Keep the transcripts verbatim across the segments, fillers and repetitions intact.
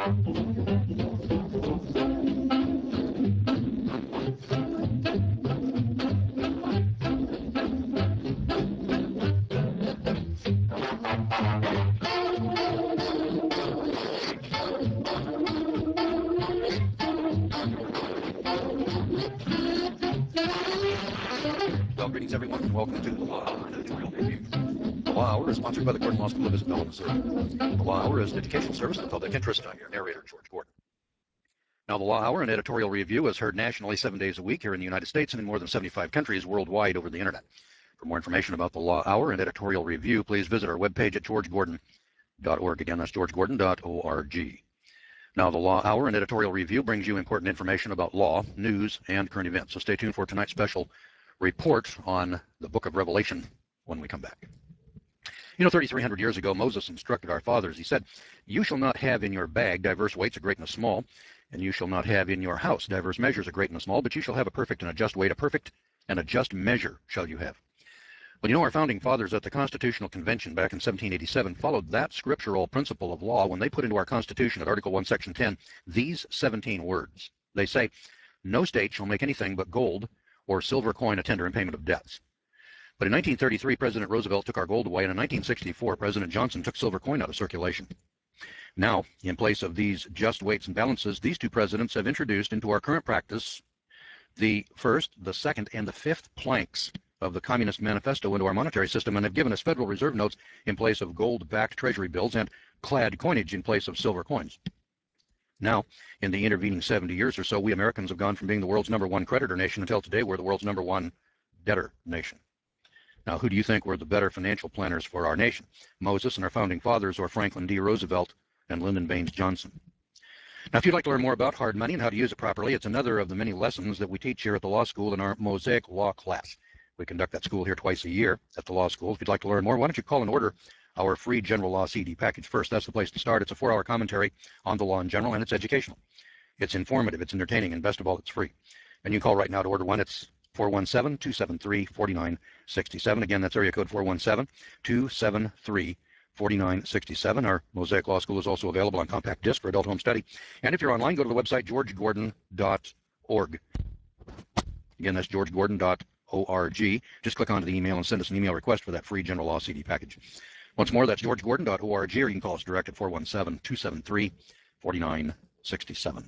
Well, greetings everyone, and welcome to the Law Hour Editorial Review. The Law Hour is sponsored by the Gordon Law School of Isabella, Missouri. The Law Hour is an educational service in the public interest. I'm your narrator, George Gordon. Now, the Law Hour and Editorial Review is heard nationally seven days a week here in the United States and in more than seventy-five countries worldwide over the internet. For more information about the Law Hour and Editorial Review, please visit our webpage at george gordon dot org. Again, that's george gordon dot org. Now, the Law Hour and Editorial Review brings you important information about law, news, and current events. So stay tuned for tonight's special report on the book of Revelation when we come back. You know, thirty-three hundred years ago, Moses instructed our fathers. He said, "You shall not have in your bag diverse weights, a great and a small, and you shall not have in your house diverse measures, a great and a small, but you shall have a perfect and a just weight, a perfect and a just measure shall you have." Well, you know, our founding fathers at the Constitutional Convention back in seventeen eighty-seven followed that scriptural principle of law when they put into our Constitution at Article one, Section ten, these seventeen words. They say, "No state shall make anything but gold or silver coin a tender in payment of debts." But in nineteen thirty-three, President Roosevelt took our gold away, and in nineteen sixty-four, President Johnson took silver coin out of circulation. Now, in place of these just weights and balances, these two presidents have introduced into our current practice the first, the second, and the fifth planks of the Communist Manifesto into our monetary system, and have given us Federal Reserve notes in place of gold-backed treasury bills and clad coinage in place of silver coins. Now, in the intervening seventy years or so, we Americans have gone from being the world's number one creditor nation until today we're the world's number one debtor nation. Now, who do you think were the better financial planners for our nation? Moses and our founding fathers, or Franklin D. Roosevelt and Lyndon Baines Johnson? Now, if you'd like to learn more about hard money and how to use it properly, it's another of the many lessons that we teach here at the law school in our Mosaic Law class. We conduct that school here twice a year at the law school. If you'd like to learn more, why don't you call and order our free general law C D package first. That's the place to start. It's a four-hour commentary on the law in general, and it's educational. It's informative, it's entertaining, and best of all, it's free. And you can call right now to order one. It's four one seven, two seven three, four nine six seven. Again, that's area code four one seven, two seven three, four nine six seven. Our Mosaic Law School is also available on compact disc for adult home study. And if you're online, go to the website george gordon dot org. Again, that's george gordon dot org. Just click onto the email and send us an email request for that free general law C D package. Once more, that's george gordon dot org, or you can call us direct at four one seven, two seven three, four nine six seven.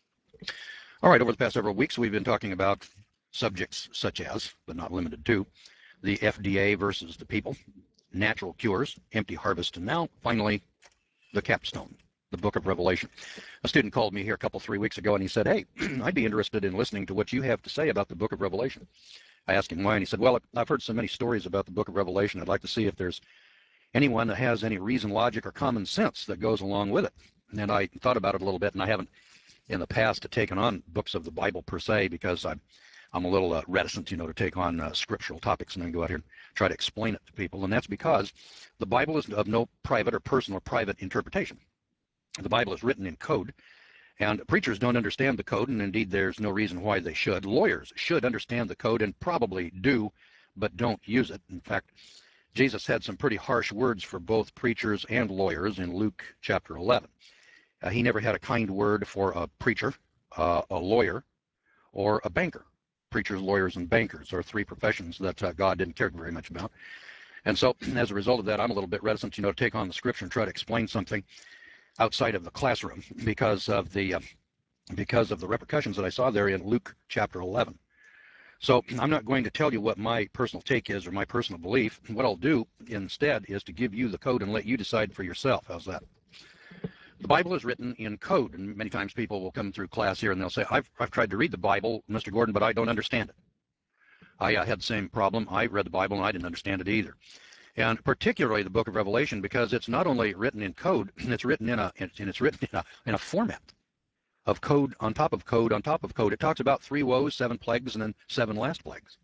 All right, over the past several weeks, we've been talking about subjects such as, but not limited to, the F D A versus the people, natural cures, empty harvest, and now, finally, the capstone, the book of Revelation. A student called me here a couple, three weeks ago, and he said, "Hey, I'd be interested in listening to what you have to say about the book of Revelation." I asked him why, and he said, "Well, I've heard so many stories about the book of Revelation, I'd like to see if there's anyone that has any reason, logic, or common sense that goes along with it." And I thought about it a little bit, and I haven't in the past taken on books of the Bible per se, because I'm, I'm a little uh, reticent, you know, to take on uh, scriptural topics and then go out here and try to explain it to people. And that's because the Bible is of no private or personal or private interpretation. The Bible is written in code, and preachers don't understand the code, and indeed there's no reason why they should. Lawyers should understand the code and probably do, but don't use it. In fact, Jesus had some pretty harsh words for both preachers and lawyers in Luke chapter eleven. Uh, he never had a kind word for a preacher, uh, a lawyer, or a banker. Preachers, lawyers, and bankers are three professions that uh, God didn't care very much about. And so, as a result of that, I'm a little bit reticent, you know, to take on the scripture and try to explain something outside of the classroom because of the uh, because of the repercussions that I saw there in Luke chapter eleven. So I'm not going to tell you what my personal take is or my personal belief. What I'll do instead is to give you the code and let you decide for yourself. How's that? The Bible is written in code, and many times people will come through class here and they'll say, I've, I've tried to read the Bible, Mister Gordon, but I don't understand it. I uh, had the same problem. I read the Bible and I didn't understand it either. And particularly the book of Revelation, because it's not only written in code, it's written in a, and it's written in a, in a format of code on top of code on top of code. It talks about three woes, seven plagues, and then seven last plagues.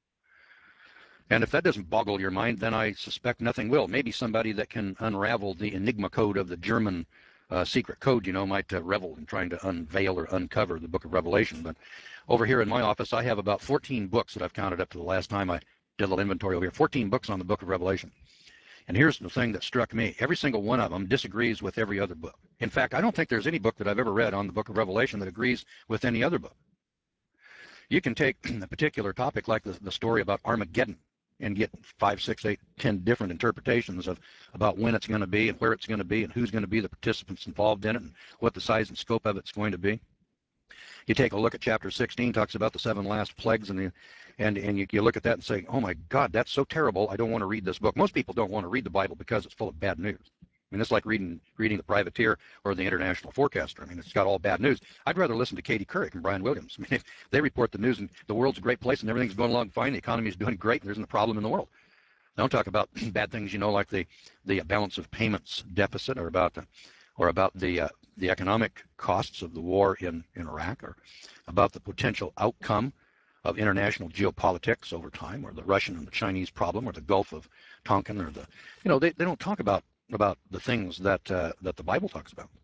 And if that doesn't boggle your mind, then I suspect nothing will. Maybe somebody that can unravel the enigma code of the German uh, secret code, you know, might uh, revel in trying to unveil or uncover the book of Revelation. But over here in my office, I have about fourteen books that I've counted up to the last time I did a little inventory over here. fourteen books on the book of Revelation. And here's the thing that struck me. Every single one of them disagrees with every other book. In fact, I don't think there's any book that I've ever read on the book of Revelation that agrees with any other book. You can take a particular topic like the, the story about Armageddon and get five, six, eight, ten different interpretations of about when it's going to be and where it's going to be and who's going to be the participants involved in it and what the size and scope of it's going to be. You take a look at chapter sixteen, talks about the seven last plagues, and the, and and you, you look at that and say, oh my God, that's so terrible. I don't want to read this book. Most people don't want to read the Bible because it's full of bad news. I mean, it's like reading reading the Privateer or the International Forecaster. I mean, it's got all bad news. I'd rather listen to Katie Couric and Brian Williams. I mean, if they report the news and the world's a great place and everything's going along fine, the economy is doing great, and there isn't a problem in the world. Don't talk about bad things, you know, like the the balance of payments deficit, or about the, or about the uh, the economic costs of the war in, in Iraq, or about the potential outcome of international geopolitics over time, or the Russian and the Chinese problem, or the Gulf of Tonkin, or the, you know, they, they don't talk about about the things that uh, that the Bible talks about.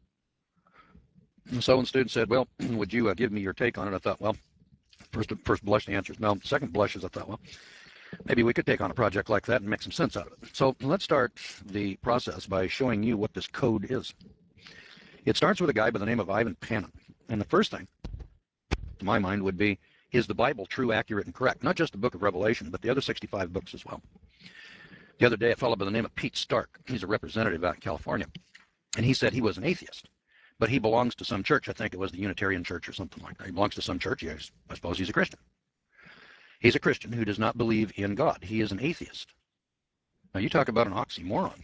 And so when the student said, well, would you uh, give me your take on it? I thought, well, first first blush, the answer is no. Second blush is I thought, well, maybe we could take on a project like that and make some sense out of it. So let's start the process by showing you what this code is. It starts with a guy by the name of Ivan Panin. And the first thing, to my mind, would be, is the Bible true, accurate, and correct? Not just the book of Revelation, but the other sixty-five books as well. The other day, a fellow by the name of Pete Stark, he's a representative out in California, and he said he was an atheist, but he belongs to some church. I think it was the Unitarian Church or something like that. He belongs to some church. Yes, I suppose he's a Christian. He's a Christian who does not believe in God. He is an atheist. Now, you talk about an oxymoron.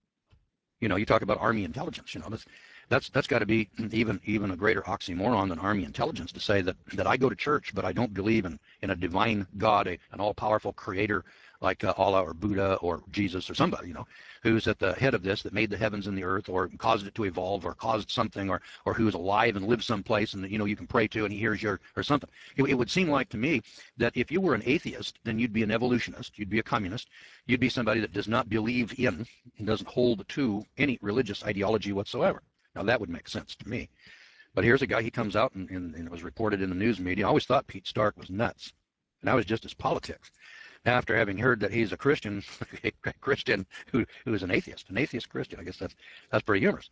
You know, you talk about Army intelligence. You know, that's that's that's got to be even even a greater oxymoron than Army intelligence, to say that that I go to church, but I don't believe in in a divine God, a, an all-powerful creator like uh, Allah or Buddha or Jesus or somebody, you know, who's at the head of this, that made the heavens and the earth, or caused it to evolve, or caused something, or or who is alive and lives someplace, and you know you can pray to and he hears your, or something. It, it would seem like to me that if you were an atheist, then you'd be an evolutionist, you'd be a communist, you'd be somebody that does not believe in and doesn't hold to any religious ideology whatsoever. Now that would make sense to me. But here's a guy, he comes out and, and, and it was reported in the news media. I always thought Pete Stark was nuts, and that was just his politics. After having heard that he's a Christian, a Christian who who is an atheist, an atheist Christian, I guess that's that's pretty humorous.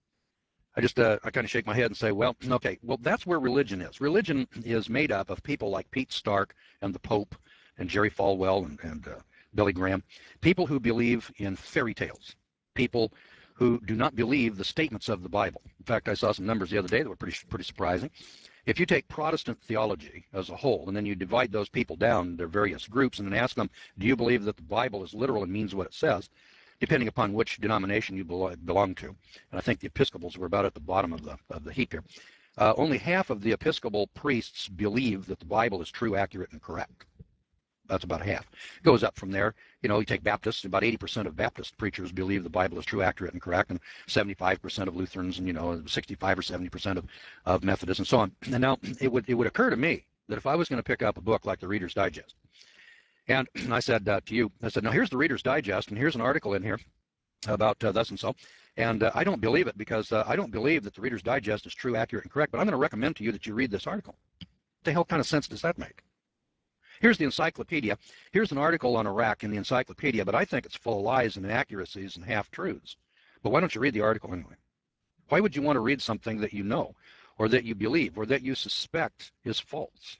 I just uh, I kind of shake my head and say, well, okay, well that's where religion is. Religion is made up of people like Pete Stark and the Pope and Jerry Falwell and, and uh, Billy Graham, people who believe in fairy tales, people who do not believe the statements of the Bible. In fact, I saw some numbers the other day that were pretty pretty surprising. If you take Protestant theology as a whole, and then you divide those people down into various groups, and then ask them, do you believe that the Bible is literal and means what it says, depending upon which denomination you belong to, and I think the Episcopals were about at the bottom of the, of the heap here, uh, only half of the Episcopal priests believe that the Bible is true, accurate, and correct. That's about half. It goes up from there. You know, you take Baptists, about eighty percent of Baptist preachers believe the Bible is true, accurate, and correct, and seventy-five percent of Lutherans, and, you know, sixty-five or seventy percent of, of Methodists, and so on. And now, it would, it would occur to me that if I was going to pick up a book like the Reader's Digest, and I said uh, to you, I said, now here's the Reader's Digest, and here's an article in here about uh, thus and so, and uh, I don't believe it because uh, I don't believe that the Reader's Digest is true, accurate, and correct, but I'm going to recommend to you that you read this article. What the hell kind of sense does that make? Here's the encyclopedia. Here's an article on Iraq in the encyclopedia, but I think it's full of lies and inaccuracies and half-truths. But why don't you read the article anyway? Why would you want to read something that you know, or that you believe, or that you suspect is false?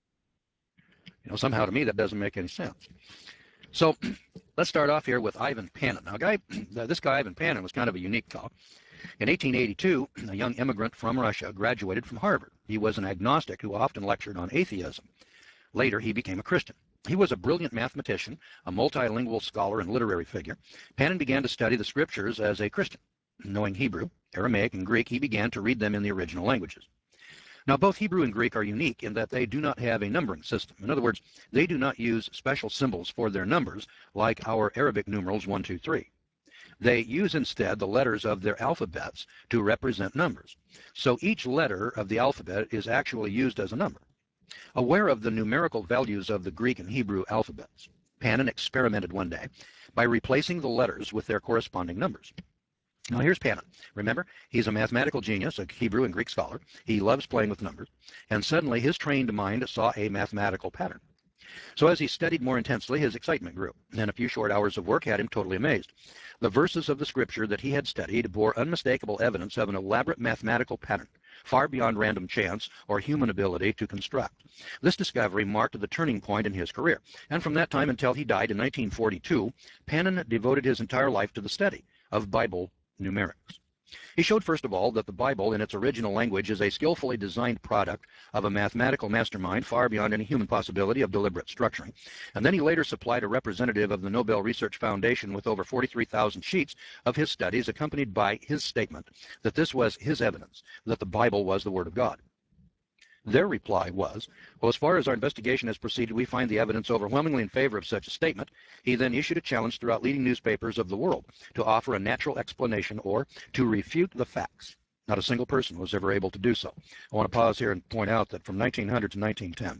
You know, somehow to me that doesn't make any sense. So let's start off here with Ivan Panin. Now, guy, this guy Ivan Panin was kind of a unique fellow. In eighteen eighty-two, a young immigrant from Russia graduated from Harvard. He was an agnostic who often lectured on atheism. Later, he became a Christian. He was a brilliant mathematician, a multilingual scholar and literary figure. Panin began to study the scriptures as a Christian. Knowing Hebrew, Aramaic, and Greek, he began to read them in the original languages. Now, both Hebrew and Greek are unique in that they do not have a numbering system. In other words, they do not use special symbols for their numbers like our Arabic numerals one, two, three. They use instead the letters of their alphabets to represent numbers. So each letter of the alphabet is actually used as a number. Aware of the numerical values of the Greek and Hebrew alphabets, Panin experimented one day by replacing the letters with their corresponding numbers. Now here's Panin. Remember, he's a mathematical genius, a Hebrew and Greek scholar. He loves playing with numbers. And suddenly his trained mind saw a mathematical pattern. So as he studied more intensely, his excitement grew, and a few short hours of work had him totally amazed. The verses of the scripture that he had studied bore unmistakable evidence of an elaborate mathematical pattern, far beyond random chance or human ability to construct. This discovery marked the turning point in his career, and from that time until he died in nineteen forty-two, Pannon devoted his entire life to the study of Bible numerics. He showed, first of all, that the Bible in its original language is a skillfully designed product of a mathematical mastermind far beyond any human possibility of deliberate structuring. And then he later supplied a representative of the Nobel Research Foundation with over forty-three thousand sheets of his studies, accompanied by his statement that this was his evidence that the Bible was the Word of God. Their reply was, well, as far as our investigation has proceeded, we find the evidence overwhelmingly in favor of such a statement. He then issued a challenge throughout leading newspapers of the world to offer a natural explanation or to refute the facts. Not a single person was ever able to do so. I want to pause here and point out that from nineteen hundred to nineteen ten,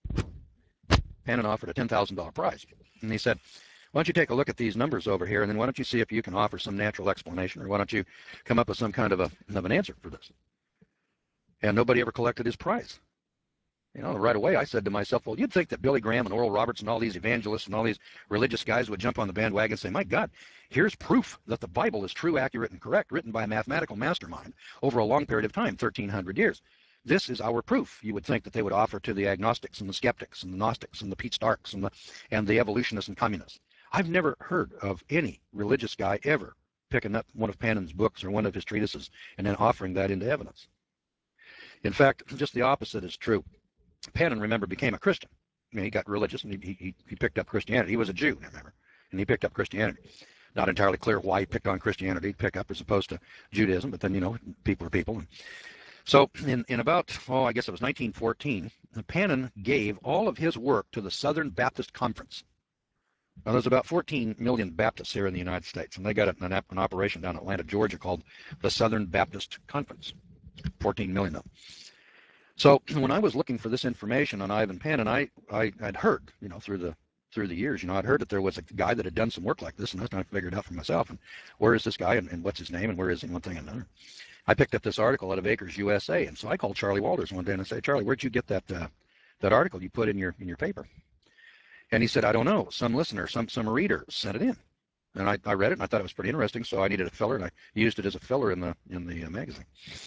Pannon offered a ten thousand dollar prize. And he said, why don't you take a look at these numbers over here, and then why don't you see if you can offer some natural explanation, or why don't you come up with some kind of, a, of an answer for this? And nobody ever collected his prize. You know, right away I said to myself, well, you'd think that Billy Graham and Oral Roberts and all these evangelists and all these religious guys would jump on the bandwagon and say, my God, here's proof that the Bible is true, accurate, and correct, written by a mathematical mastermind over a long period of time, thirteen hundred years. This is our proof. You would think that they would offer to the agnostics and the skeptics and the Gnostics and the Pete Starks and the, and the evolutionists and communists. I've never heard of any religious guy ever picking up one of Pannon's books or one of his treatises and then offering that into evidence. In fact, just the opposite is true. Pannon, remember, became a Christian. I mean, he got religious and he, he, he picked up Christianity. He was a Jew, remember, and he picked up Christianity. Not entirely clear why he picked on Christianity, pick up as opposed to Judaism, but then, you know, people are people. And so in, in about, oh, I guess it was nineteen fourteen, Pannon gave all of his work to the Southern Baptist Conference. Now, there's about fourteen million Baptists here in the United States, and they got an, an operation down in Atlanta, Georgia, called the Southern Baptist Conference. fourteen million of them. So when I was looking for this information on Ivan Pannon, I, I I'd heard, you know, through the through the years, you know, I'd heard that there was a guy that had done some work like this, and I was trying to figure it out for myself. And where is this guy, and, and what's his name, and where is he, one thing and another. I picked up this article out of Acres U S A, and so I called Charlie Walters one day and I said, Charlie, where'd you get that uh, that article you put in your in your paper? And he said, I don't know. Some listener, some some reader sent it in. And I, I read it, and I thought it was pretty interesting, so I needed a filler, and I used it as a filler in the in the uh, magazine.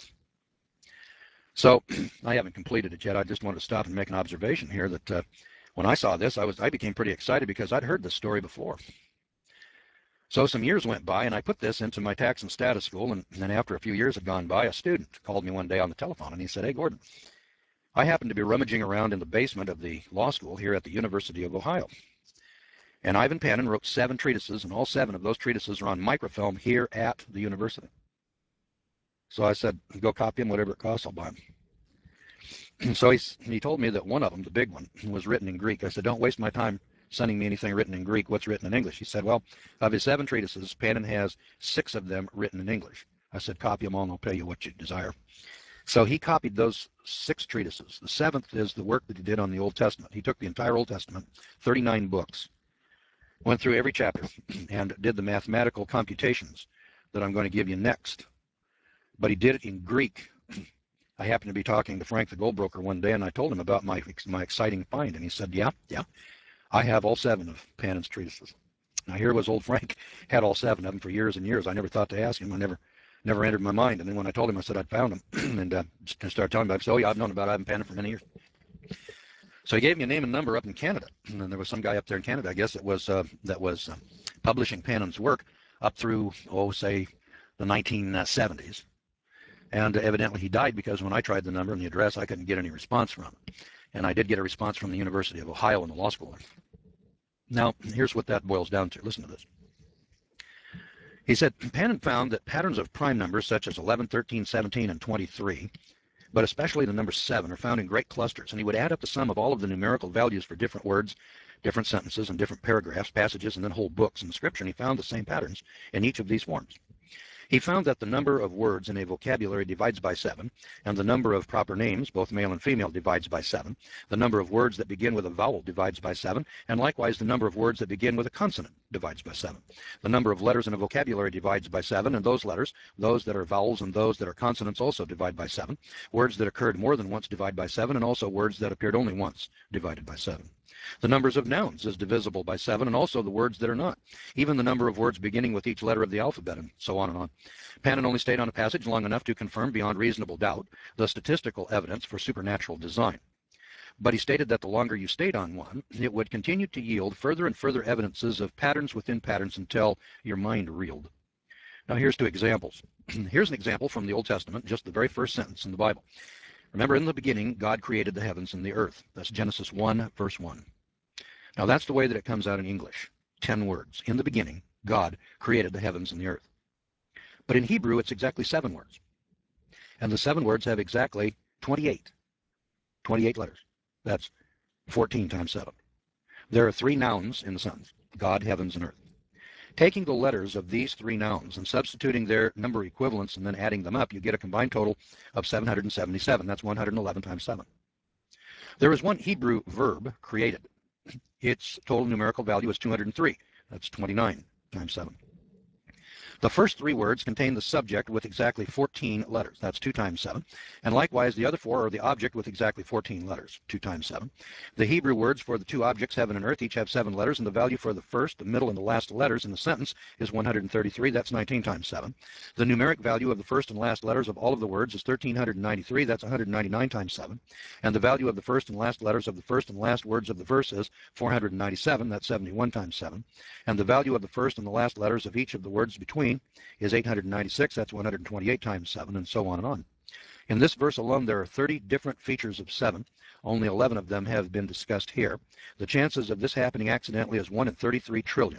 So I haven't completed it yet. I just wanted to stop and make an observation here that uh, when I saw this, I was I became pretty excited because I'd heard this story before. So some years went by, and I put this into my tax and status school, and then after a few years had gone by, a student called me one day on the telephone, and he said, hey, Gordon, I happen to be rummaging around in the basement of the law school here at the University of Ohio. And Ivan Pannon wrote seven treatises, and all seven of those treatises are on microfilm here at the university. So I said, go copy them, whatever it costs, I'll buy them. And so he, he told me that one of them, the big one, was written in Greek. I said, don't waste my time sending me anything written in Greek. What's written in English? He said, well, of his seven treatises, Pannon has six of them written in English. I said, copy them all and I'll pay you what you desire. So he copied those six treatises. The seventh is the work that he did on the Old Testament. He took the entire Old Testament, thirty-nine books, went through every chapter, and did the mathematical computations that I'm going to give you next. But he did it in Greek. I happened to be talking to Frank the gold broker one day, and I told him about my my exciting find, and he said, yeah, yeah, I have all seven of Pannon's treatises. Now here was old Frank, had all seven of them for years and years. I never thought to ask him. I never never entered my mind. And then when I told him, I said I'd found them, and uh, started telling him about it. So, oh, yeah, I've known about Ivan Pannon for many years. So he gave me a name and number up in Canada, and then there was some guy up there in Canada, I guess, that was, uh, that was uh, publishing Pannon's work up through, oh, say, the nineteen seventies. And evidently he died because when I tried the number and the address, I couldn't get any response from him. And I did get a response from the University of Ohio in the law school. Now, here's what that boils down to. Listen to this. He said, Pannon found that patterns of prime numbers such as eleven, thirteen, seventeen, and twenty-three, but especially the number seven, are found in great clusters. And he would add up the sum of all of the numerical values for different words, different sentences, and different paragraphs, passages, and then whole books in the scripture. And he found the same patterns in each of these forms. He found that the number of words in a vocabulary divides by seven, and the number of proper names, both male and female, divides by seven. The number of words that begin with a vowel divides by seven, and likewise the number of words that begin with a consonant divides by seven. The number of letters in a vocabulary divides by seven, and those letters, those that are vowels and those that are consonants, also divide by seven. Words that occurred more than once divide by seven, and also words that appeared only once divided by seven. The numbers of nouns is divisible by seven, and also the words that are not. Even the number of words beginning with each letter of the alphabet, and so on and on. Pannon only stayed on a passage long enough to confirm beyond reasonable doubt the statistical evidence for supernatural design. But he stated that the longer you stayed on one, it would continue to yield further and further evidences of patterns within patterns until your mind reeled. Now here's two examples. Here's an example from the Old Testament, just the very first sentence in the Bible. Remember, in the beginning, God created the heavens and the earth. That's Genesis one, verse one. Now that's the way that it comes out in English. Ten words. In the beginning, God created the heavens and the earth. But in Hebrew, it's exactly seven words. And the seven words have exactly twenty-eight. twenty-eight letters. That's fourteen times seven. There are three nouns in the sentence: God, heavens, and earth. Taking the letters of these three nouns and substituting their number equivalents and then adding them up, you get a combined total of seven hundred seventy-seven. That's one hundred eleven times seven. There is one Hebrew verb created. Its total numerical value is two hundred three. That's twenty-nine times seven. The first three words contain the subject with exactly fourteen letters. That's two times seven. And likewise, the other four are the object with exactly fourteen letters, two times seven. The Hebrew words for the two objects, heaven and earth, each have seven letters, and the value for the first, the middle, and the last letters in the sentence is one hundred thirty-three. That's nineteen times seven. The numeric value of the first and last letters of all of the words is one thousand three hundred ninety-three. That's one hundred ninety-nine times seven. And the value of the first and last letters of the first and last words of the verse is four hundred ninety-seven. That's seventy-one times seven. And the value of the first and the last letters of each of the words between is eight hundred ninety-six. That's one hundred twenty-eight times seven, and so on and on. In this verse alone, there are thirty different features of seven. Only eleven of them have been discussed here. The chances of this happening accidentally is one in thirty-three trillion.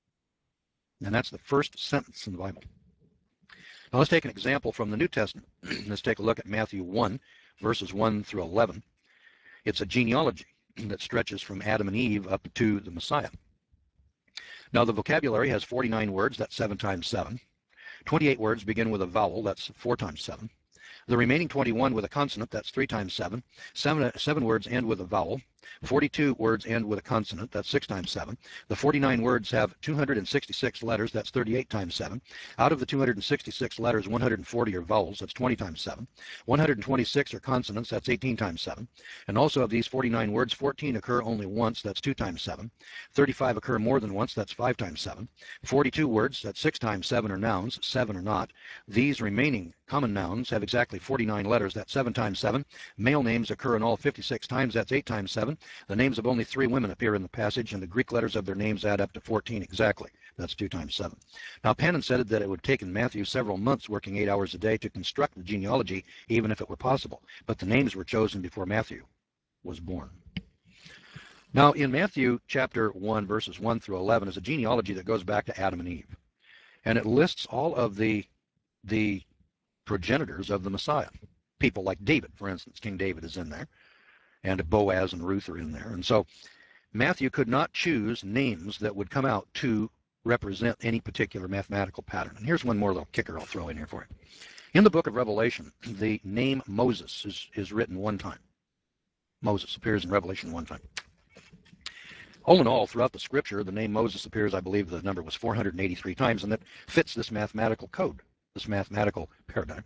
And that's the first sentence in the Bible. Now let's take an example from the New Testament. Let's take a look at Matthew one, verses one through eleven. It's a genealogy that stretches from Adam and Eve up to the Messiah. Now the vocabulary has forty-nine words. That's seven times seven. twenty-eight words begin with a vowel. That's four times seven. The remaining twenty-one with a consonant. That's three times seven. Seven, seven words end with a vowel. forty-two words end with a consonant. That's six times seven. The forty-nine words have two hundred sixty-six letters. That's thirty-eight times seven. Out of the two hundred sixty-six letters, one hundred forty are vowels. That's twenty times seven. one hundred twenty-six are consonants. That's eighteen times seven. And also of these forty-nine words, fourteen occur only once. That's two times seven. thirty-five occur more than once. That's five times seven. forty-two words, that's six times seven, are nouns. seven are not. These remaining common nouns have exactly forty-nine letters. That's seven times seven. Male names occur in all fifty-six times. That's eight times seven. The names of only three women appear in the passage, and the Greek letters of their names add up to fourteen exactly. That's two times seven. Now, Pannon said that it would take in Matthew several months working eight hours a day to construct the genealogy, even if it were possible. But the names were chosen before Matthew was born. Now, in Matthew chapter one, verses one through eleven, is a genealogy that goes back to Adam and Eve. And it lists all of the, the progenitors of the Messiah. People like David, for instance. King David is in there. And Boaz and Ruth are in there. And so Matthew could not choose names that would come out to represent any particular mathematical pattern. And here's one more little kicker I'll throw in here for you. In the book of Revelation, the name Moses is, is written one time. Moses appears in Revelation one time. All in all, throughout the scripture, the name Moses appears, I believe the number was four hundred eighty-three times, and that fits this mathematical code, this mathematical paradigm.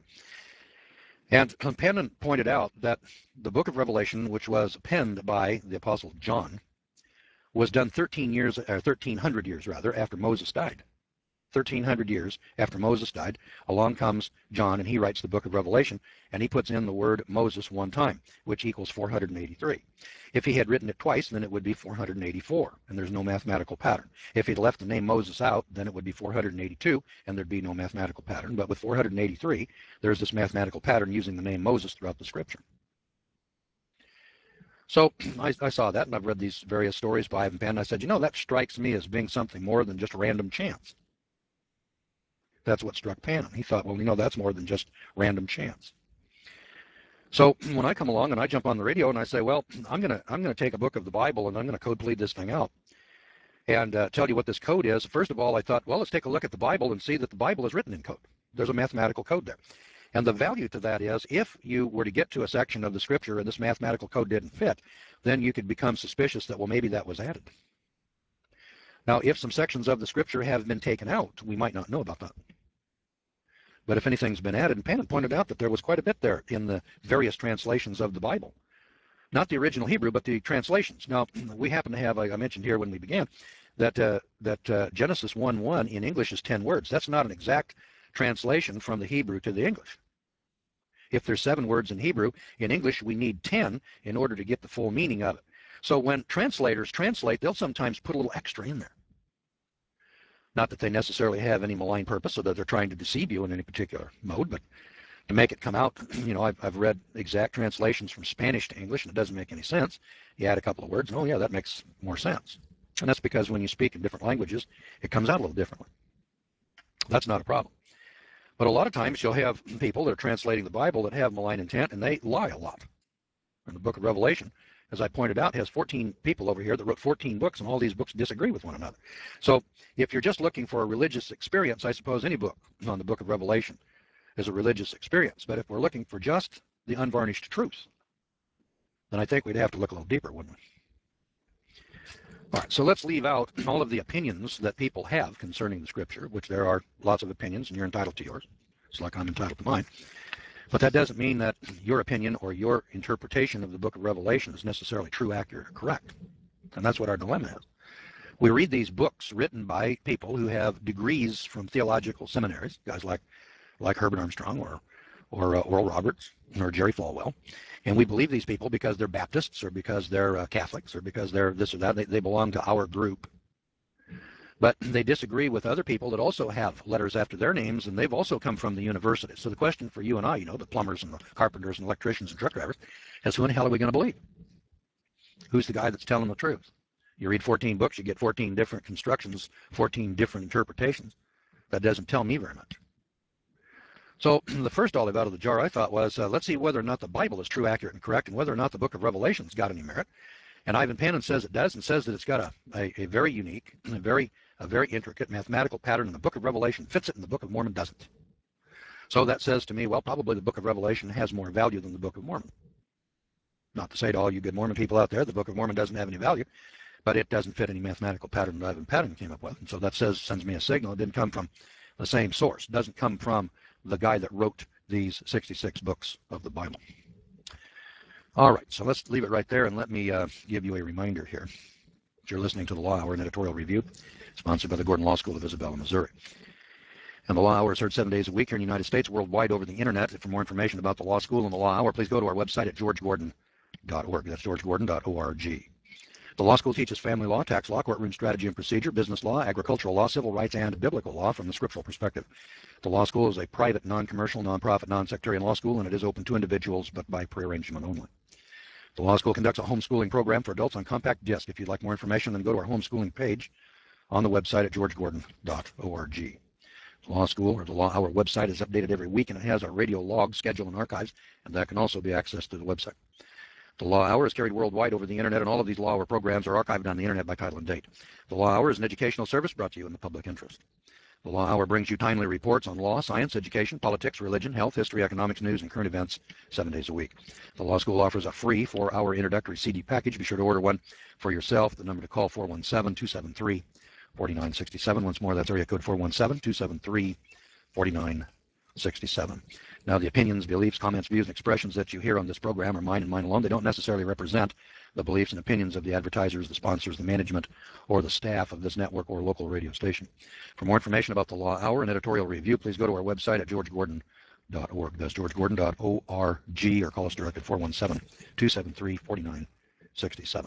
And Pannon pointed out that the book of Revelation, which was penned by the Apostle John, was done thirteen years, or thirteen hundred years rather, after Moses died. thirteen hundred years after Moses died, along comes John, and he writes the book of Revelation, and he puts in the word Moses one time, which equals four hundred eighty-three. If he had written it twice, then it would be four hundred eighty-four, and there's no mathematical pattern. If he'd left the name Moses out, then it would be four hundred eighty-two, and there'd be no mathematical pattern. But with four hundred eighty-three, there's this mathematical pattern using the name Moses throughout the scripture. So I, I saw that, and I've read these various stories by Ivan Pannon. I said, you know, that strikes me as being something more than just random chance. That's what struck Pannon. He thought, well, you know, that's more than just random chance. So when I come along and I jump on the radio and I say, well, I'm going to I'm going to take a book of the Bible and I'm going to code plead this thing out and uh, tell you what this code is. First of all, I thought, well, let's take a look at the Bible and see that the Bible is written in code. There's a mathematical code there. And the value to that is, if you were to get to a section of the scripture and this mathematical code didn't fit, then you could become suspicious that, well, maybe that was added. Now, if some sections of the scripture have been taken out, we might not know about that. But if anything's been added, and Pan pointed out that there was quite a bit there in the various translations of the Bible. Not the original Hebrew, but the translations. Now, we happen to have, I mentioned here when we began, that uh, that uh, Genesis one one in English is ten words. That's not an exact translation from the Hebrew to the English. If there's seven words in Hebrew, in English we need ten in order to get the full meaning of it. So when translators translate, they'll sometimes put a little extra in there. Not that they necessarily have any malign purpose or that they're trying to deceive you in any particular mode, but to make it come out, you know, I've, I've read exact translations from Spanish to English, and it doesn't make any sense. You add a couple of words, and oh yeah, that makes more sense. And that's because when you speak in different languages, it comes out a little differently. That's not a problem. But a lot of times you'll have people that are translating the Bible that have malign intent, and they lie a lot. In the book of Revelation, as I pointed out, has fourteen people over here that wrote fourteen books, and all these books disagree with one another. So if you're just looking for a religious experience, I suppose any book on the book of Revelation is a religious experience. But if we're looking for just the unvarnished truth, then I think we'd have to look a little deeper, wouldn't we? All right, so let's leave out all of the opinions that people have concerning the scripture, which there are lots of opinions, and you're entitled to yours. It's like I'm entitled to mine. But that doesn't mean that your opinion or your interpretation of the book of Revelation is necessarily true, accurate, or correct. And that's what our dilemma is. We read these books written by people who have degrees from theological seminaries, guys like like Herbert Armstrong or or uh, Oral Roberts or Jerry Falwell, and we believe these people because they're Baptists or because they're uh, Catholics or because they're this or that. They, they belong to our group. But they disagree with other people that also have letters after their names, and they've also come from the university. So the question for you and I, you know, the plumbers and the carpenters and electricians and truck drivers, is who in the hell are we going to believe? Who's the guy that's telling the truth? You read fourteen books, you get fourteen different constructions, fourteen different interpretations. That doesn't tell me very much. So the first olive out of the jar I thought was, uh, let's see whether or not the Bible is true, accurate, and correct, and whether or not the book of Revelation's got any merit. And Ivan Panin says it does, and says that it's got a, a, a very unique, a very, a very intricate mathematical pattern, and the book of Revelation fits it, and the book of Mormon doesn't. So that says to me, well, probably the book of Revelation has more value than the book of Mormon. Not to say to all you good Mormon people out there, the book of Mormon doesn't have any value, but it doesn't fit any mathematical pattern that Ivan Panin came up with. And so that says, sends me a signal. It didn't come from the same source. It doesn't come from the guy that wrote these sixty-six books of the Bible. All right, so let's leave it right there, and let me uh, give you a reminder here. You're listening to the Law Hour, an editorial review, sponsored by the Gordon Law School of Isabella, Missouri. And the Law Hour is heard seven days a week here in the United States, worldwide over the internet. For more information about the Law School and the Law Hour, please go to our website at george gordon dot org. That's george gordon dot org. The Law School teaches family law, tax law, courtroom strategy and procedure, business law, agricultural law, civil rights, and biblical law from the scriptural perspective. The Law School is a private, non-commercial, non-profit, non-sectarian law school, and it is open to individuals, but by prearrangement only. The Law School conducts a homeschooling program for adults on compact disc. If you'd like more information, then go to our homeschooling page on the website at george gordon dot org. The Law School, or the Law Hour website, is updated every week, and it has our radio log, schedule, and archives, and that can also be accessed through the website. The Law Hour is carried worldwide over the internet, and all of these Law Hour programs are archived on the internet by title and date. The Law Hour is an educational service brought to you in the public interest. The Law Hour brings you timely reports on law, science, education, politics, religion, health, history, economics, news, and current events seven days a week. The Law School offers a free four-hour introductory C D package. Be sure to order one for yourself. The number to call, four one seven, two seven three, four nine six seven. Once more, that's area code four one seven, two seven three, four nine six seven. Now, the opinions, beliefs, comments, views, and expressions that you hear on this program are mine and mine alone. They don't necessarily represent the beliefs and opinions of the advertisers, the sponsors, the management, or the staff of this network or local radio station. For more information about the Law Hour and editorial review, please go to our website at george gordon dot org. That's george gordon dot org, or call us direct at four one seven, two seven three, four nine six seven.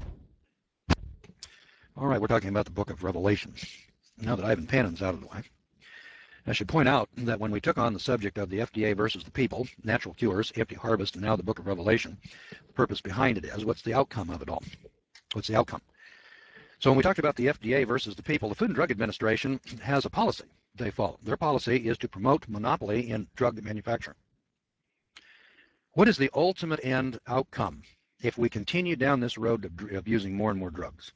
All right, we're talking about the book of Revelation. Now that Ivan Panin's out of the way, I should point out that when we took on the subject of the F D A versus the people, natural cures, empty harvest, and now the book of Revelation, the purpose behind it is, what's the outcome of it all? What's the outcome? So when we talked about the F D A versus the people, the Food and Drug Administration has a policy they follow. Their policy is to promote monopoly in drug manufacturing. What is the ultimate end outcome if we continue down this road of, of using more and more drugs?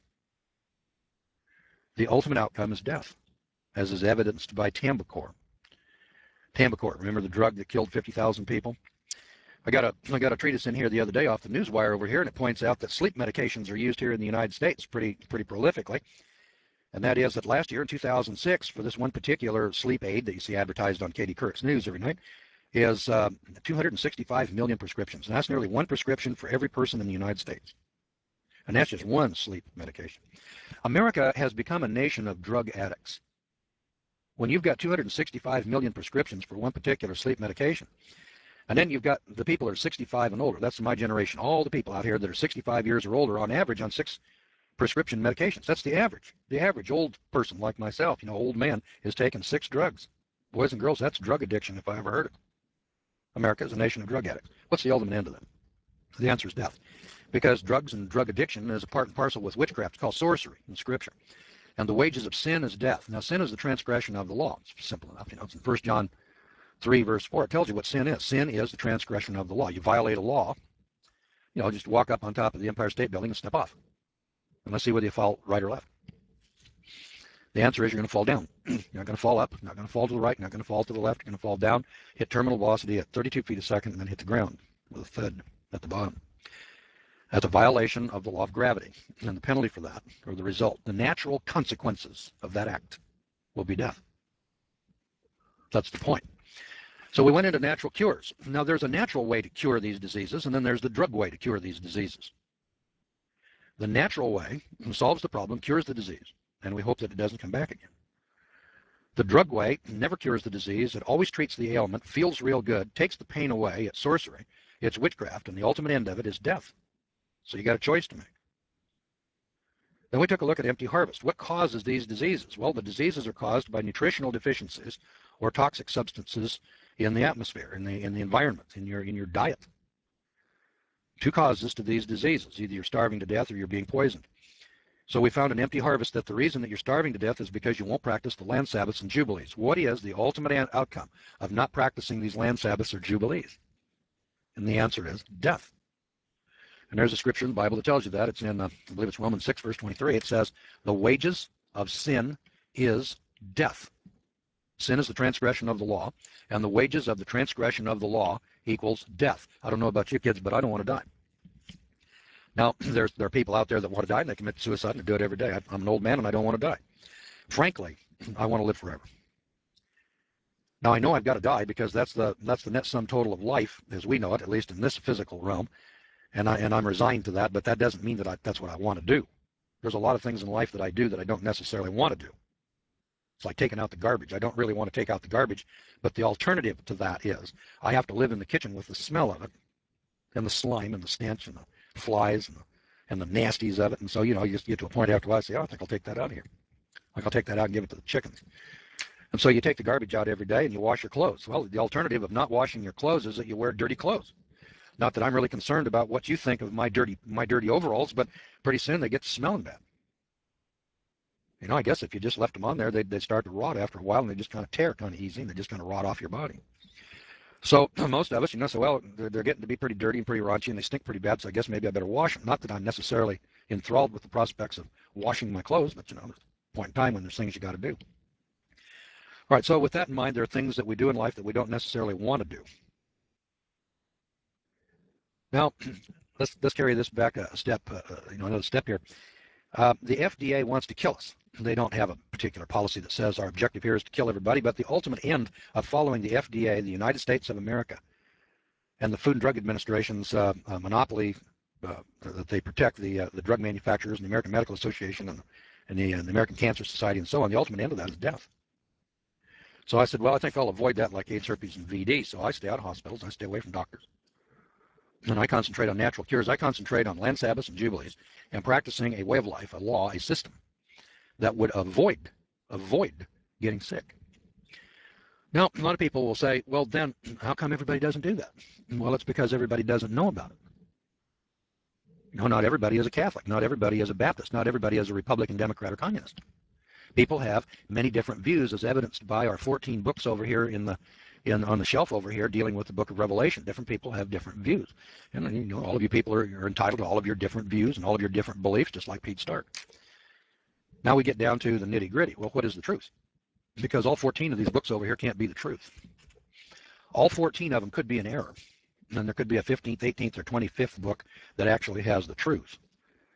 The ultimate outcome is death, as is evidenced by Tambacor. Tambacor, remember the drug that killed fifty thousand people? I got a I got a treatise in here the other day off the Newswire over here, and it points out that sleep medications are used here in the United States pretty pretty prolifically. And that is that last year in two thousand six, for this one particular sleep aid that you see advertised on Katie Couric's news every night, is uh, two hundred sixty-five million prescriptions. And that's nearly one prescription for every person in the United States. And that's just one sleep medication. America has become a nation of drug addicts. When you've got two hundred sixty-five million prescriptions for one particular sleep medication, and then you've got the people that are sixty-five and older, that's my generation, all the people out here that are sixty-five years or older on average on six prescription medications. That's the average. The average old person like myself, you know, old man, is taking six drugs. Boys and girls, that's drug addiction if I ever heard it. America is a nation of drug addicts. What's the ultimate end of that? The answer is death. Because drugs and drug addiction is a part and parcel with witchcraft. It's called sorcery in Scripture. And the wages of sin is death. Now, sin is the transgression of the law. It's simple enough. You know, it's in First John three, verse four. It tells you what sin is. Sin is the transgression of the law. You violate a law, you know, just walk up on top of the Empire State Building and step off. And let's see whether you fall right or left. The answer is you're going to fall down. You're not going to fall up. You're not going to fall to the right. You're not going to fall to the left. You're going to fall down, hit terminal velocity at thirty-two feet a second, and then hit the ground with a thud at the bottom. That's a violation of the law of gravity. And the penalty for that, or the result, the natural consequences of that act will be death. That's the point. So we went into natural cures. Now, there's a natural way to cure these diseases, and then there's the drug way to cure these diseases. The natural way solves the problem, cures the disease, and we hope that it doesn't come back again. The drug way never cures the disease. It always treats the ailment, feels real good, takes the pain away. It's sorcery. It's witchcraft, and the ultimate end of it is death. So you got a choice to make. Then we took a look at empty harvest. What causes these diseases? Well, the diseases are caused by nutritional deficiencies or toxic substances in the atmosphere, in the in the environment, in your in your diet. Two causes to these diseases. Either you're starving to death or you're being poisoned. So we found an empty harvest that the reason that you're starving to death is because you won't practice the land Sabbaths and Jubilees. What is the ultimate outcome of not practicing these land Sabbaths or Jubilees? And the answer is death. And there's a scripture in the Bible that tells you that. It's in, uh, I believe it's Romans six, verse twenty-three. It says, the wages of sin is death. Sin is the transgression of the law, and the wages of the transgression of the law equals death. I don't know about you kids, but I don't want to die. Now, there's, there are people out there that want to die, and they commit suicide, and they do it every day. I, I'm an old man, and I don't want to die. Frankly, I want to live forever. Now, I know I've got to die because that's the, that's the net sum total of life as we know it, at least in this physical realm. And, I, and I'm resigned to that, but that doesn't mean that I, that's what I want to do. There's a lot of things in life that I do that I don't necessarily want to do. It's like taking out the garbage. I don't really want to take out the garbage, but the alternative to that is I have to live in the kitchen with the smell of it and the slime and the stench and the flies and the, and the nasties of it. And so, you know, you just get to a point after a while, I say, oh, I think I'll take that out of here. Like I'll take that out and give it to the chickens. And so you take the garbage out every day and you wash your clothes. Well, the alternative of not washing your clothes is that you wear dirty clothes. Not that I'm really concerned about what you think of my dirty my dirty overalls, but pretty soon they get smelling bad. You know, I guess if you just left them on there, they'd, they'd start to rot after a while, and they just kind of tear kind of easy, and they just kind of rot off your body. So most of us, you know, say, well, they're, they're getting to be pretty dirty and pretty raunchy, and they stink pretty bad, so I guess maybe I better wash them. Not that I'm necessarily enthralled with the prospects of washing my clothes, but, you know, there's a point in time when there's things you got to do. All right, so with that in mind, there are things that we do in life that we don't necessarily want to do. Now, let's let's carry this back a step, uh, you know, another step here. Uh, the F D A wants to kill us. They don't have a particular policy that says our objective here is to kill everybody, but the ultimate end of following the F D A, the United States of America, and the Food and Drug Administration's uh, uh, monopoly uh, that they protect the uh, the drug manufacturers and the American Medical Association and, and, the, and the American Cancer Society and so on, the ultimate end of that is death. So I said, well, I think I'll avoid that like AIDS, herpes, and V D. So I stay out of hospitals. I stay away from doctors. And I concentrate on natural cures. I concentrate on land Sabbaths and Jubilees and practicing a way of life, a law, a system that would avoid, avoid getting sick. Now, a lot of people will say, well, then how come everybody doesn't do that? Well, it's because everybody doesn't know about it. No, not everybody is a Catholic. Not everybody is a Baptist. Not everybody is a Republican, Democrat, or Communist. People have many different views, as evidenced by our fourteen books over here in the in on the shelf over here dealing with the book of Revelation. Different people have different views. And you know, all of you people are, are entitled to all of your different views and all of your different beliefs, just like Pete Stark. Now we get down to the nitty-gritty. Well, what is the truth? Because all fourteen of these books over here can't be the truth. All fourteen of them could be an error. And there could be a fifteenth, eighteenth, or twenty-fifth book that actually has the truth.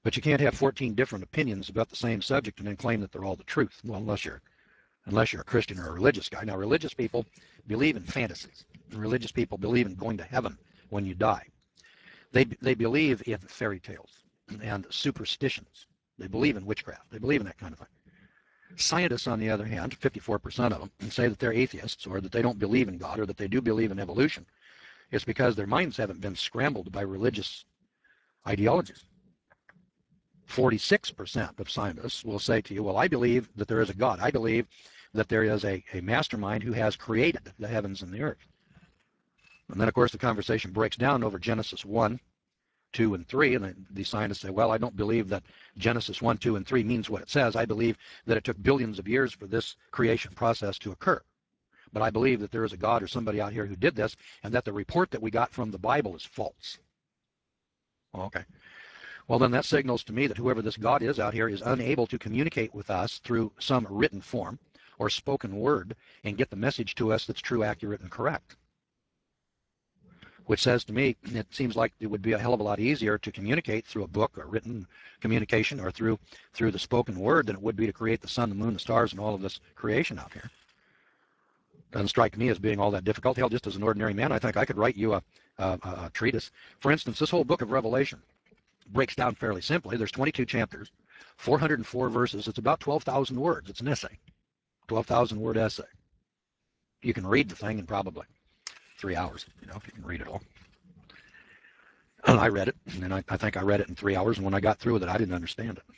But you can't have fourteen different opinions about the same subject and then claim that they're all the truth. Well, unless you're unless you're a Christian or a religious guy. Now, religious people believe in fantasies. Religious people believe in going to heaven when you die. They they believe in fairy tales and superstitions. They believe in witchcraft. They believe in that kind of thing. Scientists, on the other hand, fifty-four percent of them, say that they're atheists or that they don't believe in God or that they do believe in evolution. It's because their minds haven't been scrambled by religious ideologies. forty-six percent of scientists will say to you, well, I believe that there is a God. I believe that there is a, a mastermind who has created the heavens and the earth. And then, of course, the conversation breaks down over Genesis one, two, and three. And the scientists say, well, I don't believe that Genesis one, two, and three means what it says. I believe that it took billions of years for this creation process to occur. But I believe that there is a God or somebody out here who did this, and that the report that we got from the Bible is false. Okay. Well, then that signals to me that whoever this God is out here is unable to communicate with us through some written form or spoken word and get the message to us that's true, accurate, and correct. Which says to me, it seems like it would be a hell of a lot easier to communicate through a book or written communication or through through the spoken word than it would be to create the sun, the moon, the stars, and all of this creation out here. Doesn't strike me as being all that difficult. Hell, just as an ordinary man, I think I could write you a, a, a treatise. For instance, this whole book of Revelation breaks down fairly simply. There's twenty-two chapters, four hundred four verses. It's about twelve thousand words. It's an essay, twelve thousand word essay. You can read the thing in probably three hours, you know, if you can read it all. And I read it, and I, I think I read it in three hours, and when I got through with it, I didn't understand it.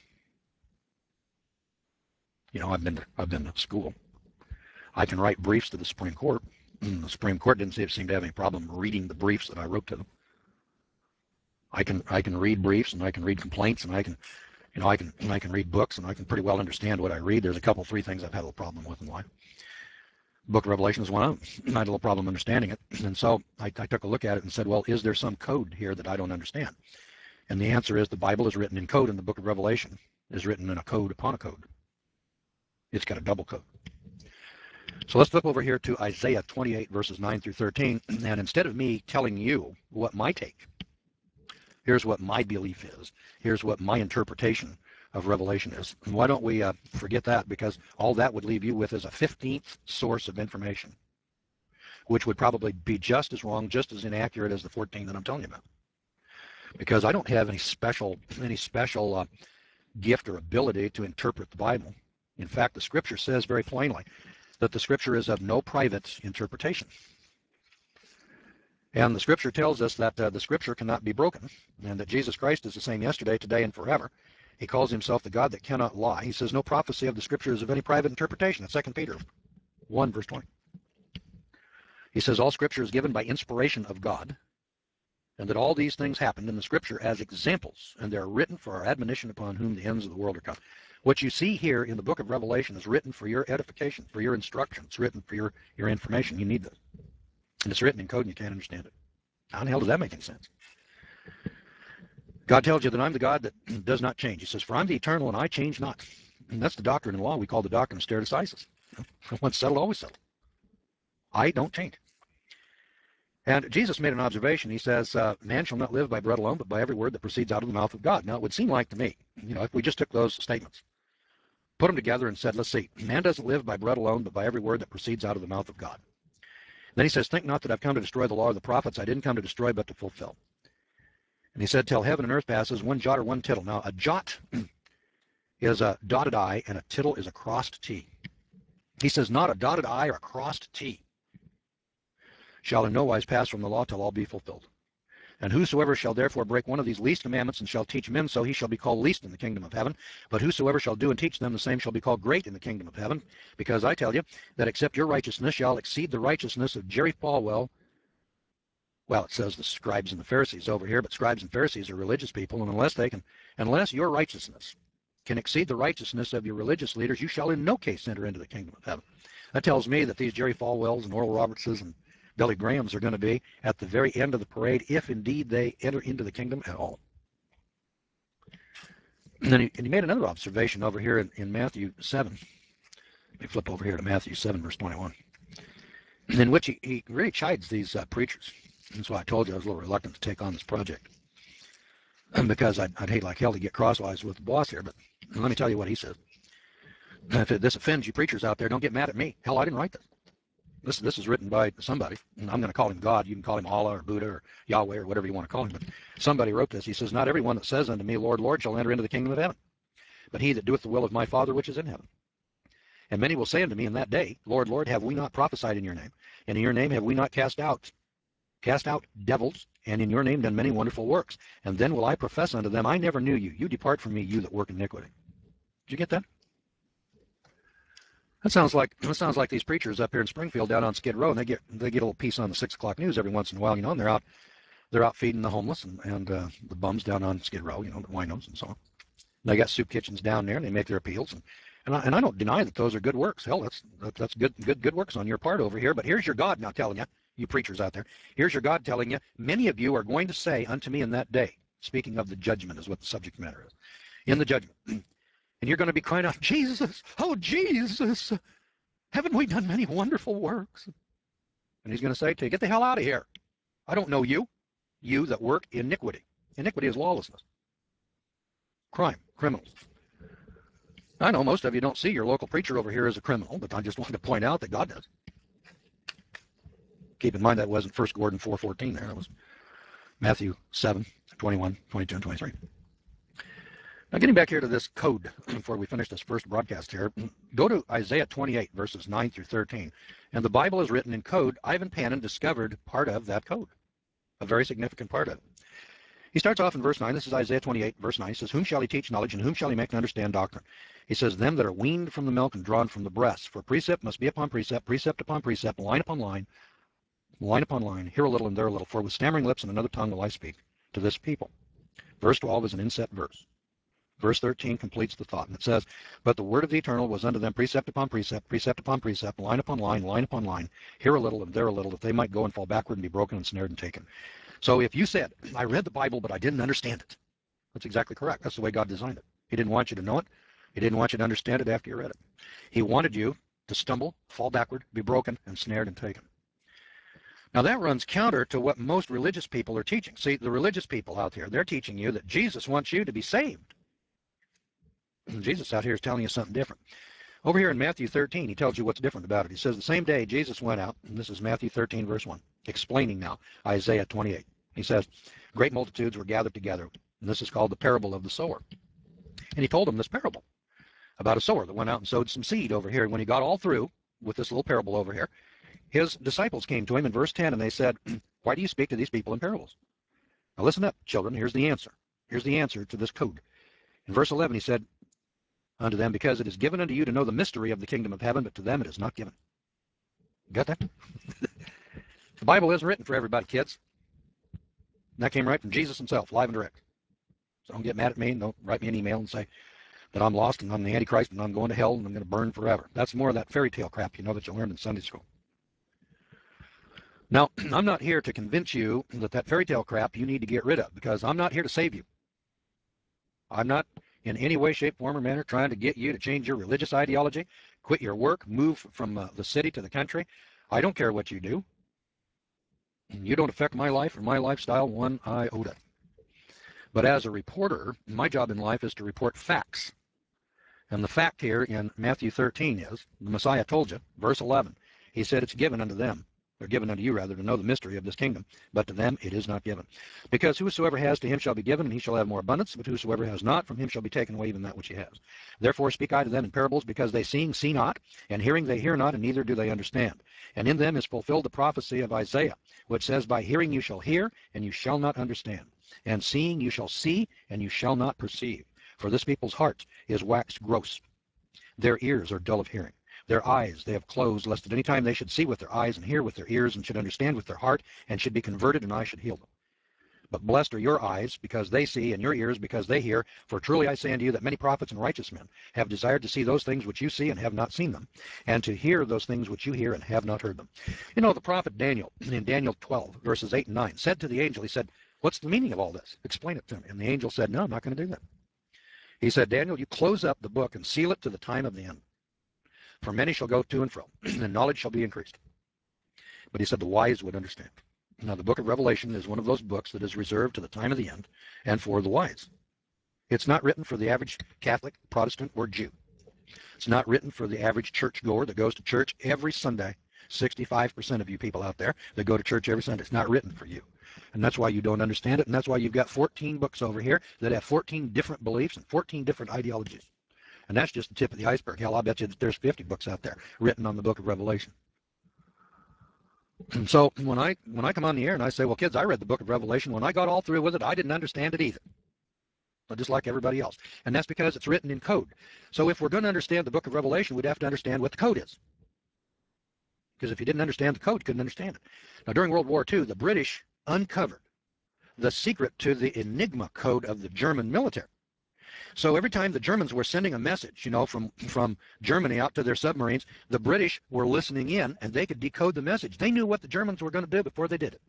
You know, I've been to, I've been to school. I can write briefs to the Supreme Court. And the Supreme Court didn't seem to have any problem reading the briefs that I wrote to them. I can I can read briefs, and I can read complaints, and I can, you know, I can I can read books, and I can pretty well understand what I read. There's a couple, three things I've had a little problem with in life. Book of Revelation is one of them. I had a little problem understanding it. And so I, I took a look at it and said, well, is there some code here that I don't understand? And the answer is the Bible is written in code, and the book of Revelation is written in a code upon a code. It's got a double code. So let's flip over here to Isaiah twenty-eight, verses nine through thirteen. And instead of me telling you what my take, here's what my belief is, here's what my interpretation of Revelation is. And why don't we uh, forget that, because all that would leave you with is a fifteenth source of information, which would probably be just as wrong, just as inaccurate as the fourteen that I'm telling you about. Because I don't have any special, any special uh, gift or ability to interpret the Bible. In fact, the Scripture says very plainly that the Scripture is of no private interpretation. And the Scripture tells us that uh, the Scripture cannot be broken, and that Jesus Christ is the same yesterday, today, and forever. He calls himself the God that cannot lie. He says no prophecy of the Scripture is of any private interpretation. That's Second Peter one, verse twenty. He says all Scripture is given by inspiration of God, and that all these things happened in the Scripture as examples, and they're written for our admonition upon whom the ends of the world are come. What you see here in the book of Revelation is written for your edification, for your instruction. It's written for your, your information. You need this. And it's written in code and you can't understand it. How in the hell does that make any sense? God tells you that I'm the God that does not change. He says, for I'm the eternal and I change not. And that's the doctrine in law we call the doctrine of stare decisis. Once settled, always settled. I don't change. And Jesus made an observation. He says, uh, man shall not live by bread alone, but by every word that proceeds out of the mouth of God. Now, it would seem like to me, you know, if we just took those statements, put them together and said, let's see, man doesn't live by bread alone, but by every word that proceeds out of the mouth of God. Then he says, think not that I've come to destroy the law or the prophets. I didn't come to destroy, but to fulfill. And he said, till heaven and earth passes, one jot or one tittle. Now, a jot is a dotted I, and a tittle is a crossed T. He says, not a dotted I or a crossed T shall in no wise pass from the law till all be fulfilled. And whosoever shall therefore break one of these least commandments and shall teach men so, he shall be called least in the kingdom of heaven. But whosoever shall do and teach them, the same shall be called great in the kingdom of heaven. Because I tell you that except your righteousness shall exceed the righteousness of Jerry Falwell. Well, it says the scribes and the Pharisees over here, but scribes and Pharisees are religious people, and unless they can, unless your righteousness can exceed the righteousness of your religious leaders, you shall in no case enter into the kingdom of heaven. That tells me that these Jerry Falwells and Oral Robertses and Billy Grahams are going to be at the very end of the parade, if indeed they enter into the kingdom at all. And then he, and he made another observation over here in, in Matthew seven. Let me flip over here to Matthew seven, verse twenty-one, in which he, he really chides these uh, preachers. That's why I told you I was a little reluctant to take on this project. because I'd, I'd hate like hell to get crosswise with the boss here, but let me tell you what he says. If it, this offends you preachers out there, don't get mad at me. Hell, I didn't write this. This, this is written by somebody, and I'm going to call him God. You can call him Allah or Buddha or Yahweh or whatever you want to call him, but somebody wrote this. He says, not everyone that says unto me, Lord, Lord, shall enter into the kingdom of heaven, but he that doeth the will of my Father which is in heaven. And many will say unto me in that day, Lord, Lord, have we not prophesied in your name? And in your name have we not cast out, cast out devils, and in your name done many wonderful works? And then will I profess unto them, I never knew you. You depart from me, you that work iniquity. Did you get that? That sounds like that sounds like these preachers up here in Springfield down on Skid Row, and they get they get a little piece on the six o'clock news every once in a while, you know, and they're out they're out feeding the homeless and, and uh, the bums down on Skid Row, you know, the winos and so on. And they got soup kitchens down there, and they make their appeals, and and I, and I don't deny that those are good works. Hell, that's that's good good good works on your part over here. But here's your God now telling you, you preachers out there, here's your God telling you, many of you are going to say unto me in that day, speaking of the judgment is what the subject matter is, in the judgment. And you're going to be crying out, Jesus, oh, Jesus, haven't we done many wonderful works? And he's going to say to you, get the hell out of here. I don't know you, you that work iniquity. Iniquity is lawlessness, crime, criminals. I know most of you don't see your local preacher over here as a criminal, but I just wanted to point out that God does. Keep in mind that wasn't First Gordon four fourteen there. That was Matthew seven, twenty-one, twenty-two, and twenty-three. Now, getting back here to this code before we finish this first broadcast here, go to Isaiah twenty-eight, verses nine through thirteen. And the Bible is written in code. Ivan Panin discovered part of that code, a very significant part of it. He starts off in verse nine. This is Isaiah twenty-eight, verse nine. He says, whom shall he teach knowledge, and whom shall he make to understand doctrine? He says, them that are weaned from the milk and drawn from the breast. For precept must be upon precept, precept upon precept, line upon line, line upon line, here a little and there a little. For with stammering lips and another tongue will I speak to this people. Verse twelve is an inset verse. Verse thirteen completes the thought, and it says, but the word of the Eternal was unto them precept upon precept, precept upon precept, line upon line, line upon line, here a little and there a little, that they might go and fall backward and be broken and snared and taken. So if you said, I read the Bible, but I didn't understand it, that's exactly correct. That's the way God designed it. He didn't want you to know it. He didn't want you to understand it after you read it. He wanted you to stumble, fall backward, be broken, and snared and taken. Now that runs counter to what most religious people are teaching. See, the religious people out here, they're teaching you that Jesus wants you to be saved. Jesus out here is telling you something different. Over here in Matthew thirteen, he tells you what's different about it. He says the same day Jesus went out, and this is Matthew thirteen, verse one, explaining now Isaiah twenty-eight. He says, great multitudes were gathered together, and this is called the parable of the sower. And he told them this parable about a sower that went out and sowed some seed over here. And when he got all through with this little parable over here, his disciples came to him in verse ten, and they said, why do you speak to these people in parables? Now listen up, children. Here's the answer. Here's the answer to this code. In verse eleven, he said, unto them, because it is given unto you to know the mystery of the kingdom of heaven, but to them it is not given. Got that? The Bible isn't written for everybody, kids. And that came right from Jesus himself, live and direct. So don't get mad at me and don't write me an email and say that I'm lost and I'm the Antichrist and I'm going to hell and I'm going to burn forever. That's more of that fairy tale crap, you know, that you learned in Sunday school. Now, I'm not here to convince you that that fairy tale crap you need to get rid of, because I'm not here to save you. I'm not in any way, shape, form, or manner trying to get you to change your religious ideology, quit your work, move from uh, the city to the country. I don't care what you do. You don't affect my life or my lifestyle one iota. But as a reporter, my job in life is to report facts. And the fact here in Matthew thirteen is, the Messiah told you, verse eleven, he said it's given unto them, or given unto you rather, to know the mystery of this kingdom, but to them it is not given. Because whosoever has, to him shall be given, and he shall have more abundance, but whosoever has not, from him shall be taken away even that which he has. Therefore speak I to them in parables, because they seeing see not, and hearing they hear not, and neither do they understand. And in them is fulfilled the prophecy of Isaiah, which says, by hearing you shall hear, and you shall not understand, and seeing you shall see, and you shall not perceive. For this people's heart is waxed gross, their ears are dull of hearing. Their eyes they have closed, lest at any time they should see with their eyes, and hear with their ears, and should understand with their heart, and should be converted, and I should heal them. But blessed are your eyes, because they see, and your ears, because they hear. For truly I say unto you, that many prophets and righteous men have desired to see those things which you see, and have not seen them, and to hear those things which you hear, and have not heard them. You know, the prophet Daniel, in Daniel twelve, verses eight and nine, said to the angel, he said, what's the meaning of all this? Explain it to me. And the angel said, no, I'm not going to do that. He said, Daniel, you close up the book and seal it to the time of the end. For many shall go to and fro, and knowledge shall be increased. But he said the wise would understand. Now, the book of Revelation is one of those books that is reserved to the time of the end and for the wise. It's not written for the average Catholic, Protestant, or Jew. It's not written for the average churchgoer that goes to church every Sunday. sixty-five percent of you people out there that go to church every Sunday, it's not written for you. And that's why you don't understand it, and that's why you've got fourteen books over here that have fourteen different beliefs and fourteen different ideologies. And that's just the tip of the iceberg. Hell, I bet you that there's fifty books out there written on the book of Revelation. And so when I when I come on the air and I say, well, kids, I read the book of Revelation. When I got all through with it, I didn't understand it either. But just like everybody else. And that's because it's written in code. So if we're going to understand the book of Revelation, we'd have to understand what the code is. Because if you didn't understand the code, you couldn't understand it. Now, during World War Two, the British uncovered the secret to the Enigma code of the German military. So every time the Germans were sending a message, you know, from, from Germany out to their submarines, the British were listening in, and they could decode the message. They knew what the Germans were going to do before they did it.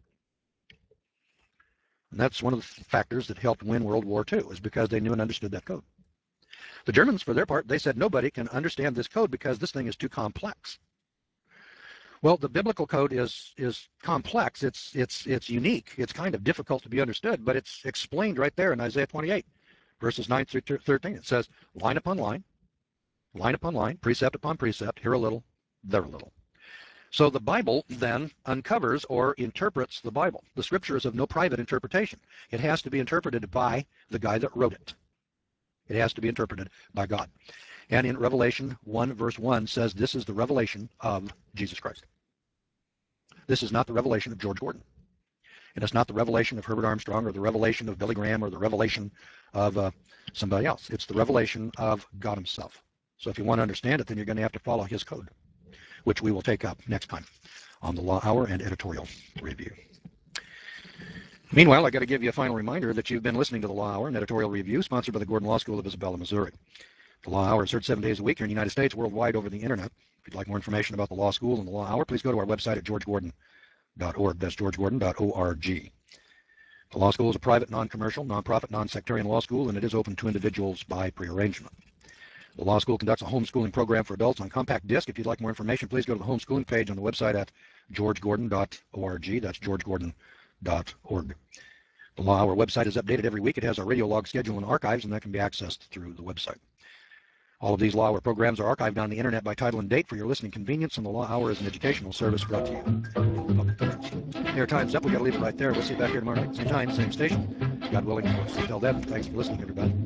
And that's one of the factors that helped win World War Two, is because they knew and understood that code. The Germans, for their part, they said nobody can understand this code because this thing is too complex. Well, the biblical code is is complex. It's it's it's unique. It's kind of difficult to be understood, but it's explained right there in Isaiah twenty-eight, verses nine through thirteen. It says, line upon line, line upon line, precept upon precept, here a little, there a little. So the Bible then uncovers or interprets the Bible. The Scripture is of no private interpretation. It has to be interpreted by the guy that wrote it. It has to be interpreted by God. And in Revelation one, verse one says, this is the revelation of Jesus Christ. This is not the revelation of George Gordon. And it's not the revelation of Herbert Armstrong or the revelation of Billy Graham or the revelation of uh, somebody else. It's the revelation of God himself. So if you want to understand it, then you're going to have to follow his code, which we will take up next time on the Law Hour and Editorial Review. Meanwhile, I've got to give you a final reminder that you've been listening to the Law Hour and Editorial Review, sponsored by the Gordon Law School of Isabella, Missouri. The Law Hour is heard seven days a week here in the United States, worldwide over the internet. If you'd like more information about the law school and the Law Hour, please go to our website at george gordon dot org. That's george gordon dot org. The law school is a private, non-commercial, non-profit, non-sectarian law school, and it is open to individuals by prearrangement. The law school conducts a homeschooling program for adults on compact disc. If you'd like more information, please go to the homeschooling page on the website at george gordon dot org. That's george gordon dot org. The Law Hour website is updated every week. It has our radio log schedule and archives, and that can be accessed through the website. All of these Law Hour programs are archived on the internet by title and date for your listening convenience, and the Law Hour is an educational service brought to you in the public interest. Here, time's up. We've got to leave it right there. We'll see you back here tomorrow night. Same time, same station. God willing, of course. Until then, thanks for listening, everybody.